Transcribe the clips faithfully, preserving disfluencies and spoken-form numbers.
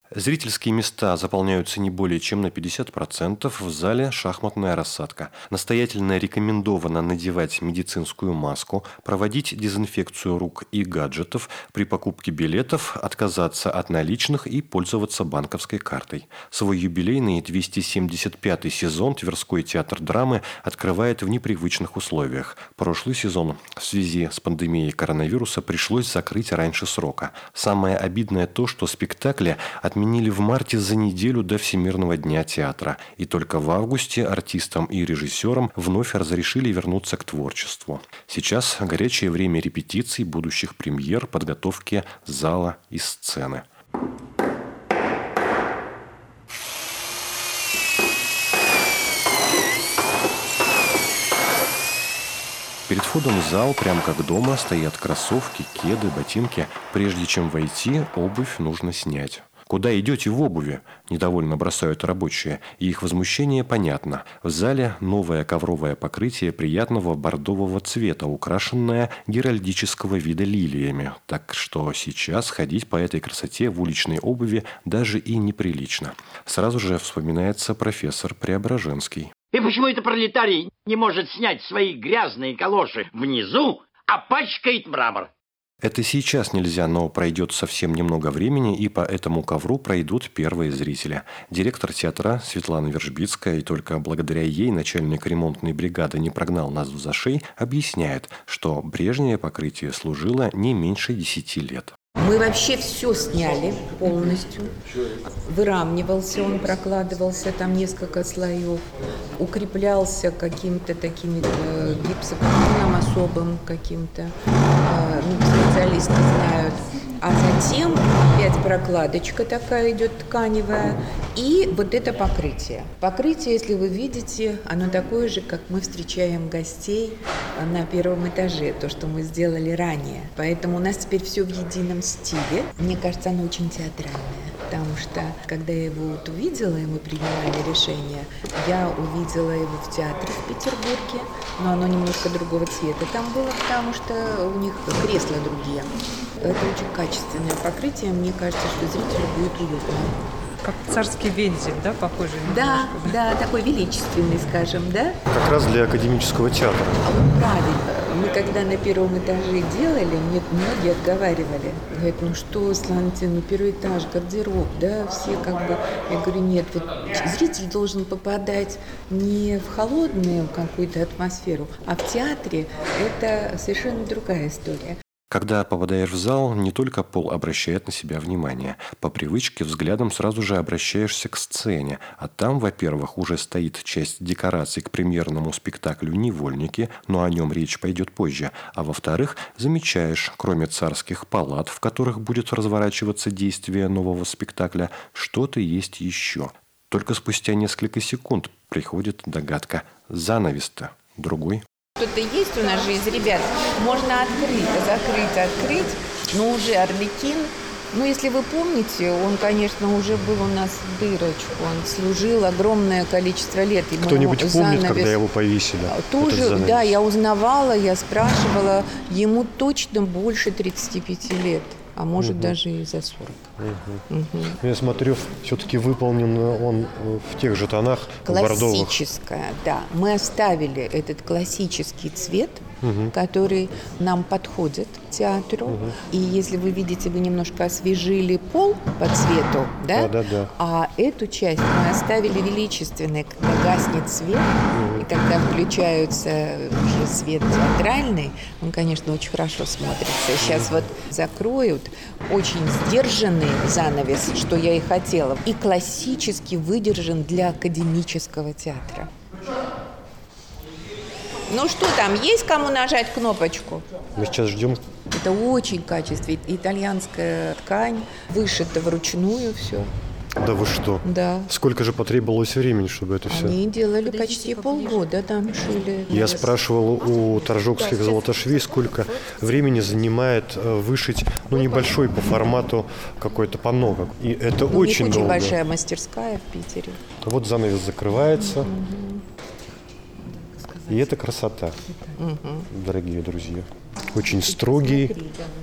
Зрительские места заполняются не более чем на пятьдесят процентов, в зале шахматная рассадка. Настоятельно рекомендовано надевать медицинскую маску, проводить дезинфекцию рук и гаджетов, при покупке билетов отказаться от наличных и пользоваться банковской картой. Свой юбилейный двести семьдесят пятый сезон Тверской театр драмы открывает в непривычных условиях. Прошлый сезон в связи с пандемией коронавируса пришлось закрыть раньше срока. Самое обидное то, что спектакли от отменили в марте за неделю до Всемирного дня театра, и только в августе артистам и режиссерам вновь разрешили вернуться к творчеству. Сейчас горячее время репетиций, будущих премьер, подготовки зала и сцены. Перед входом в зал, прямо как дома, стоят кроссовки, кеды, ботинки. Прежде чем войти, обувь нужно снять. «Куда идете в обуви?» – недовольно бросают рабочие, и их возмущение понятно. В зале новое ковровое покрытие приятного бордового цвета, украшенное геральдического вида лилиями, так что сейчас ходить по этой красоте в уличной обуви даже и неприлично. Сразу же вспоминается профессор Преображенский. И почему это пролетарий не может снять свои грязные калоши внизу, а пачкает мрамор? Это сейчас нельзя, но пройдет совсем немного времени, и по этому ковру пройдут первые зрители. Директор театра Светлана Вержбицкая, и только благодаря ей начальник ремонтной бригады не прогнал нас в зашей, объясняет, что прежнее покрытие служило не меньше десяти лет. Мы вообще все сняли полностью. Выравнивался он, прокладывался там несколько слоев, укреплялся каким-то таким э, гипсокартоном особым каким-то, э, ну, специалисты знают. А затем опять прокладочка такая идет тканевая и вот это покрытие. Покрытие, если вы видите, оно такое же, как мы встречаем гостей на первом этаже, то, что мы сделали ранее. Поэтому у нас теперь все в едином стиле. Мне кажется, оно очень театральное, потому что, когда я его вот увидела, и мы принимали решение, я увидела его в театре в Петербурге, но оно немножко другого цвета там было, потому что у них кресла другие. Это очень качественное покрытие, мне кажется, что зрителю будет уютно. Как царский вензель, да, похоже? Да, да, такой величественный, скажем, да? Как раз для академического театра. А вот правильно. Мы когда на первом этаже делали, мне многие отговаривали. Говорят, ну что, Сланти, ну первый этаж, гардероб, да, все как бы... Я говорю, нет, вот зритель должен попадать не в холодную какую-то атмосферу, а в театре это совершенно другая история. Когда попадаешь в зал, не только пол обращает на себя внимание. По привычке взглядом сразу же обращаешься к сцене, а там, во-первых, уже стоит часть декораций к премьерному спектаклю «Невольники», но о нем речь пойдет позже. А во-вторых, замечаешь, кроме царских палат, в которых будет разворачиваться действие нового спектакля, что-то есть еще. Только спустя несколько секунд приходит догадка. Занавес-то другой. Что-то есть у нас же из ребят, можно открыть, закрыть, открыть, но уже Арлекин, ну, если вы помните, он, конечно, уже был у нас в дырочку, он служил огромное количество лет. Ему Кто-нибудь помнит, занавес... когда его повесили? Тоже, да, я узнавала, я спрашивала, ему точно больше тридцати пяти лет. А может, угу. даже и за сорок. Угу. Угу. Я смотрю, все-таки выполнен он в тех же тонах бордовых. Классическая, да. Мы оставили этот классический цвет, угу. который нам подходит к театру. Угу. И если вы видите, вы немножко освежили пол по цвету, да? Да, да, да. А эту часть мы оставили величественной, когда гаснет свет, угу. и когда включаются уже свет театральный, он, конечно, очень хорошо смотрится. Сейчас вот закроют очень сдержанный занавес, что я и хотела, и классически выдержан для академического театра. Ну что там, есть кому нажать кнопочку? Мы сейчас ждем. Это очень качественная итальянская ткань, вышита вручную все. Да вы что? Да. Сколько же потребовалось времени, чтобы это все? Они делали почти полгода, там шили. Я спрашивал у торжокских золотошвей, сколько времени занимает вышить, ну, небольшой по формату какой-то панно. И это ну, очень долго. Очень большая мастерская в Питере. Вот занавес закрывается. Угу. И это красота, угу. дорогие друзья. Очень строгий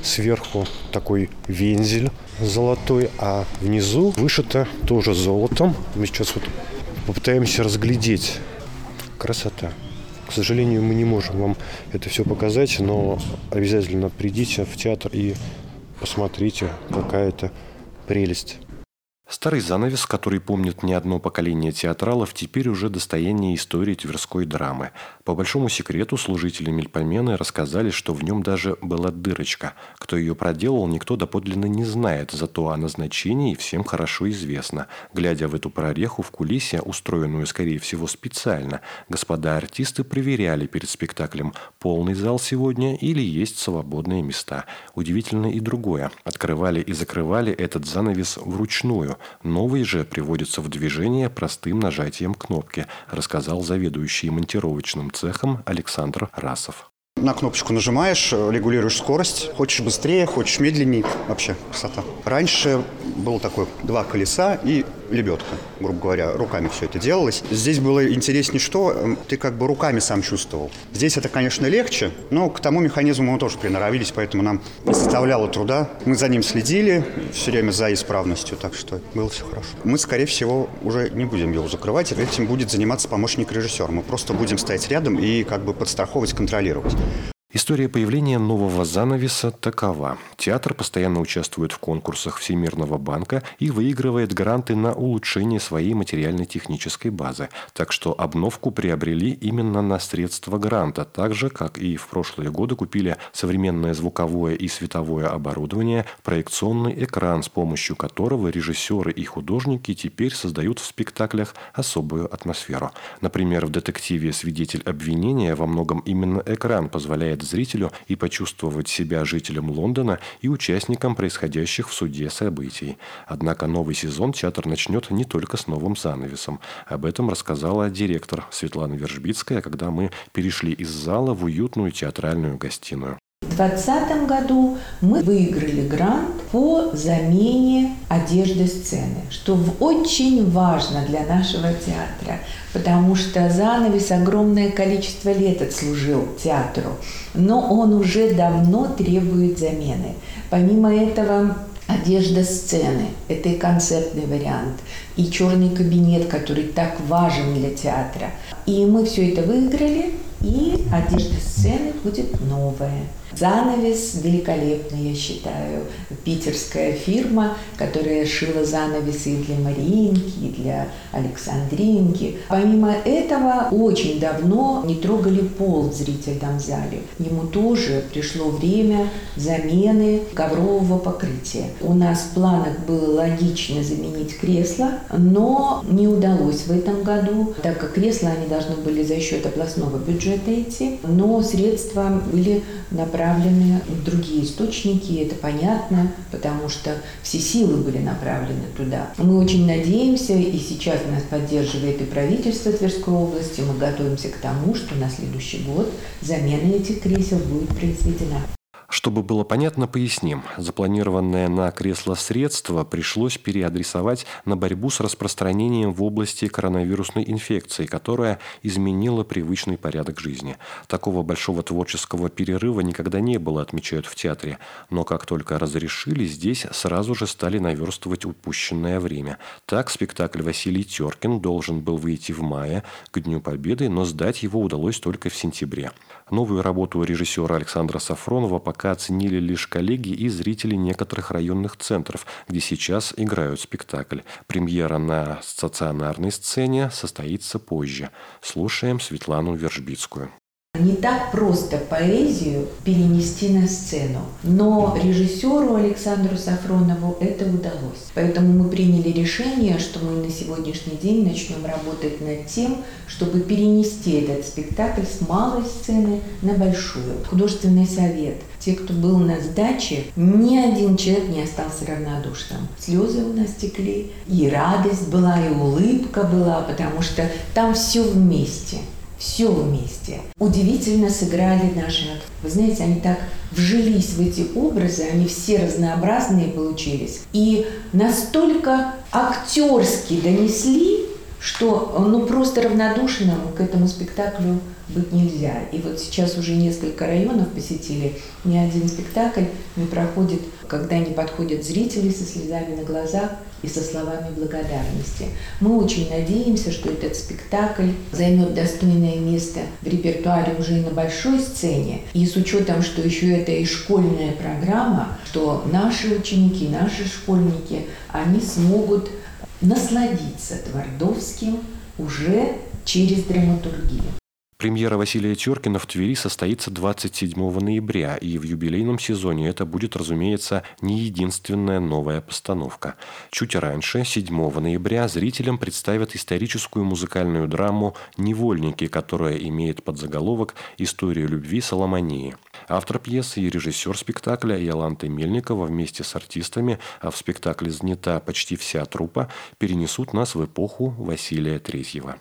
сверху такой вензель золотой, а внизу вышито тоже золотом. Мы сейчас вот попытаемся разглядеть. Красота. К сожалению, мы не можем вам это все показать, но обязательно придите в театр и посмотрите, какая это прелесть. Старый занавес, который помнит не одно поколение театралов, теперь уже достояние истории тверской драмы. По большому секрету служители Мельпомены рассказали, что в нем даже была дырочка. Кто ее проделал, никто доподлинно не знает, зато о назначении всем хорошо известно. Глядя в эту прореху в кулисе, устроенную, скорее всего, специально, господа артисты проверяли перед спектаклем, полный зал сегодня или есть свободные места. Удивительно и другое. Открывали и закрывали этот занавес вручную. Новый же приводится в движение простым нажатием кнопки, рассказал заведующий монтировочным цехом Александр Расов. На кнопочку нажимаешь, регулируешь скорость. Хочешь быстрее, хочешь медленнее. Вообще красота. Раньше было такое два колеса и лебедка, грубо говоря. Руками все это делалось. Здесь было интереснее, что ты как бы руками сам чувствовал. Здесь это, конечно, легче, но к тому механизму мы тоже приноровились, поэтому нам не составляло труда. Мы за ним следили все время за исправностью, так что было все хорошо. Мы, скорее всего, уже не будем его закрывать. Этим будет заниматься помощник режиссера. Мы просто будем стоять рядом и как бы подстраховывать, контролировать. История появления нового занавеса такова. Театр постоянно участвует в конкурсах Всемирного банка и выигрывает гранты на улучшение своей материально-технической базы. Так что обновку приобрели именно на средства гранта, так же, как и в прошлые годы купили современное звуковое и световое оборудование, проекционный экран, с помощью которого режиссеры и художники теперь создают в спектаклях особую атмосферу. Например, в детективе «Свидетель обвинения» во многом именно экран позволяет зрителю и почувствовать себя жителем Лондона и участником происходящих в суде событий. Однако новый сезон театр начнет не только с новым занавесом. Об этом рассказала директор Светлана Вержбицкая, когда мы перешли из зала в уютную театральную гостиную. В двадцатом году мы выиграли грант по замене одежды сцены, что очень важно для нашего театра, потому что занавес огромное количество лет отслужил театру, но он уже давно требует замены. Помимо этого, одежда сцены – это и концертный вариант, и черный кабинет, который так важен для театра. И мы все это выиграли, и одежда сцены будет новая. Занавес великолепный, я считаю. Питерская фирма, которая шила занавесы и для Мариинки, и для Александринки. Помимо этого, очень давно не трогали пол в зрительном зале. Ему тоже пришло время замены коврового покрытия. У нас в планах было логично заменить кресла, но не удалось в этом году, так как кресла они должны были за счет областного бюджета идти, но средства были направлены направлены в другие источники, это понятно, потому что все силы были направлены туда. Мы очень надеемся, и сейчас нас поддерживает и правительство Тверской области, мы готовимся к тому, что на следующий год замена этих кресел будет произведена. Чтобы было понятно, поясним. Запланированное на кресло средства пришлось переадресовать на борьбу с распространением в области коронавирусной инфекции, которая изменила привычный порядок жизни. Такого большого творческого перерыва никогда не было, отмечают в театре. Но как только разрешили, здесь сразу же стали наверстывать упущенное время. Так, спектакль «Василий Теркин» должен был выйти в мае, к Дню Победы, но сдать его удалось только в сентябре. Новую работу режиссера Александра Сафронова пока оценили лишь коллеги и зрители некоторых районных центров, где сейчас играют спектакль. Премьера на стационарной сцене состоится позже. Слушаем Светлану Вержбицкую. Не так просто поэзию перенести на сцену, но режиссеру Александру Сафронову это удалось. Поэтому мы приняли решение, что мы на сегодняшний день начнем работать над тем, чтобы перенести этот спектакль с малой сцены на большую. Художественный совет. Те, кто был на сдаче, ни один человек не остался равнодушным. Слезы у нас текли, и радость была, и улыбка была, потому что там все вместе. Все вместе. Удивительно сыграли наши актеры. Вы знаете, они так вжились в эти образы, они все разнообразные получились. И настолько актерски донесли что ну, просто равнодушным к этому спектаклю быть нельзя. И вот сейчас уже несколько районов посетили, ни один спектакль не проходит, когда не подходят зрители со слезами на глазах и со словами благодарности. Мы очень надеемся, что этот спектакль займет достойное место в репертуаре уже и на большой сцене. И с учетом, что еще это и школьная программа, что наши ученики, наши школьники, они смогут насладиться Твардовским уже через драматургию. Премьера Василия Теркина в Твери состоится двадцать седьмого ноября, и в юбилейном сезоне это будет, разумеется, не единственная новая постановка. Чуть раньше, седьмого ноября, зрителям представят историческую музыкальную драму «Невольники», которая имеет подзаголовок «История любви Соломонии». Автор пьесы и режиссер спектакля Иоланта Мельникова вместе с артистами, а в спектакле занята почти вся труппа, перенесут нас в эпоху Василия Третьего.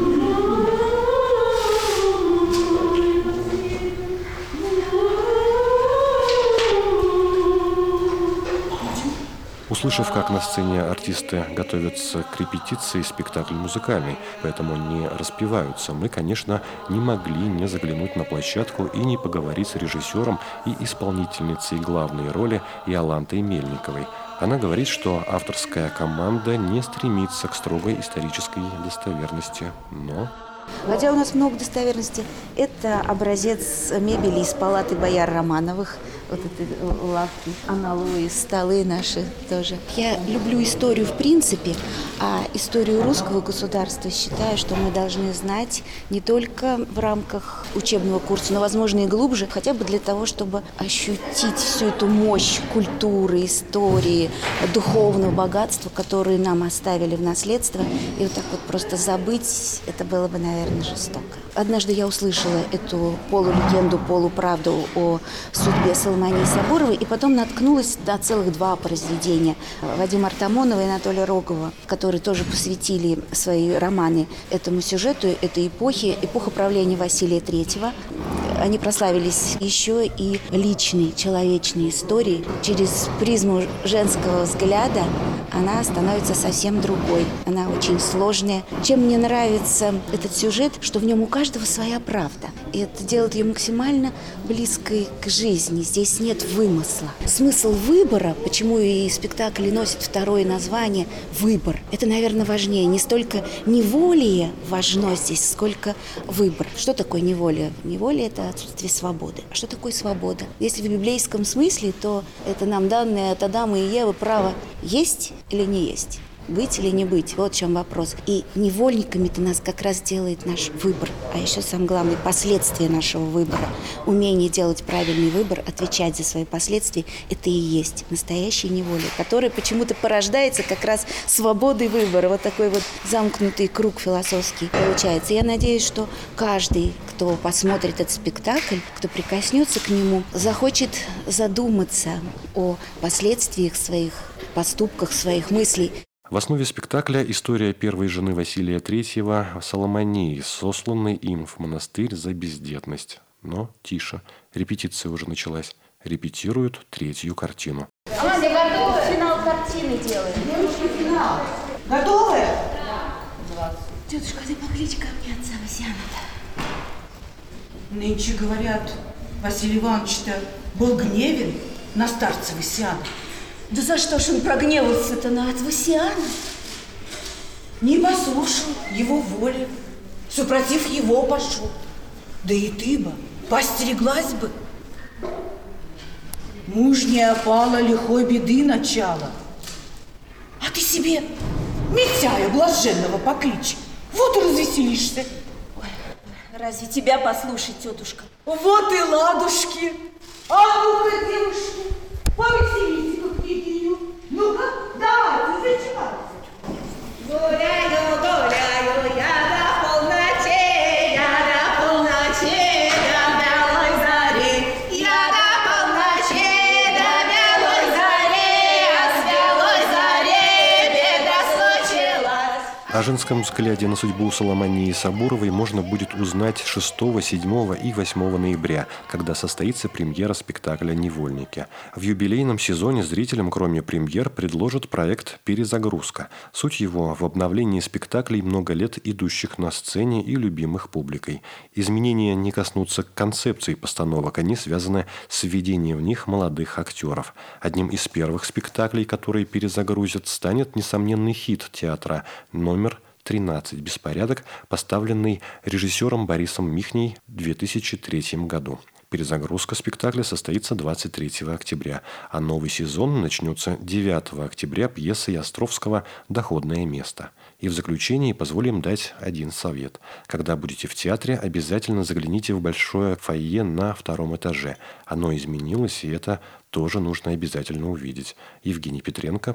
Услышав, как на сцене артисты готовятся к репетиции, спектакль музыкальный, поэтому они распеваются, мы, конечно, не могли не заглянуть на площадку и не поговорить с режиссером и исполнительницей главной роли Иолантой Мельниковой. Она говорит, что авторская команда не стремится к строгой исторической достоверности, но... Хотя у нас много достоверности. Это образец мебели из палаты бояр Романовых. Вот эти лавки, аналоги, столы наши тоже. Я люблю историю в принципе, а историю русского государства считаю, что мы должны знать не только в рамках учебного курса, но, возможно, и глубже, хотя бы для того, чтобы ощутить всю эту мощь культуры, истории, духовного богатства, которые нам оставили в наследство. И вот так вот просто забыть, это было бы, наверное, жестоко. Однажды я услышала эту полулегенду, полуправду о судьбе Соломонии Сабуровой, и потом наткнулась на целых два произведения Вадима Артамонова и Анатолия Рогова, которые тоже посвятили свои романы этому сюжету, этой эпохи, эпоха правления Василия Третьего. Они прославились еще и личной, человечной историей. Через призму женского взгляда она становится совсем другой. Она очень сложная. Чем мне нравится этот сюжет, что в нем у каждого своя правда. И это делает ее максимально близкой к жизни. Здесь нет вымысла. Смысл выбора, почему и спектакль носит второе название «Выбор», это, наверное, важнее. Не столько неволие важно здесь, сколько выбор. Что такое неволие? Неволие – это отсутствие свободы. А что такое свобода? Если в библейском смысле, то это нам данное от Адама и Евы право есть или не есть. Быть или не быть, вот в чем вопрос. И невольниками-то нас как раз делает наш выбор. А еще самое главное, последствия нашего выбора. Умение делать правильный выбор, отвечать за свои последствия, это и есть настоящая неволя, которая почему-то порождается как раз свободой выбора. Вот такой вот замкнутый круг философский получается. Я надеюсь, что каждый, кто посмотрит этот спектакль, кто прикоснется к нему, захочет задуматься о последствиях своих поступках, своих мыслей. В основе спектакля история первой жены Василия Третьего Соломонии, сосланной им в монастырь за бездетность. Но тише. Репетиция уже началась. Репетируют третью картину. А все готовы? Финал картины делаем. Девушка, финал. Готовы? Да. Тетушка, ты покличь ко мне отца Васяна-то. Нынче, говорят, Василий Иванович-то был гневен на старца Васяна. Да за что ж он прогневался-то на от Васяна? Не послушал его воли, супротив его пошел. Да и ты бы постереглась бы. Мужняя опала лихой беды начала. А ты себе Митяя блаженного покличь. Вот и развеселишься. Ой, разве тебя послушать, тетушка? Вот и ладушки. А ну-ка, девушки, повеселите как княгиню. Ну-ка, давайте, зачевайте. Гуляю, гуляю, я до полночи, я до полночи, до белой зари. Я до полночи, до белой зари, а с белой зари беда случилась. О женском взгляде на судьбу Соломонии Сабуровой можно будет узнать шестого, седьмого и восьмого ноября, когда состоится премьера спектакля «Невольники». В юбилейном сезоне зрителям, кроме премьер, предложат проект «Перезагрузка». Суть его в обновлении спектаклей много лет идущих на сцене и любимых публикой. Изменения не коснутся концепции постановок, они связаны с введением в них молодых актеров. Одним из первых спектаклей, которые перезагрузят, станет несомненный хит театра номер тринадцать «Беспорядок», поставленный режиссером Борисом Михней в две тысячи третьем году. Перезагрузка спектакля состоится двадцать третьего октября, а новый сезон начнется девятого октября пьесой Островского «Доходное место». И в заключении позволим дать один совет. Когда будете в театре, обязательно загляните в большое фойе на втором этаже. Оно изменилось, и это тоже нужно обязательно увидеть. Евгений Петренко,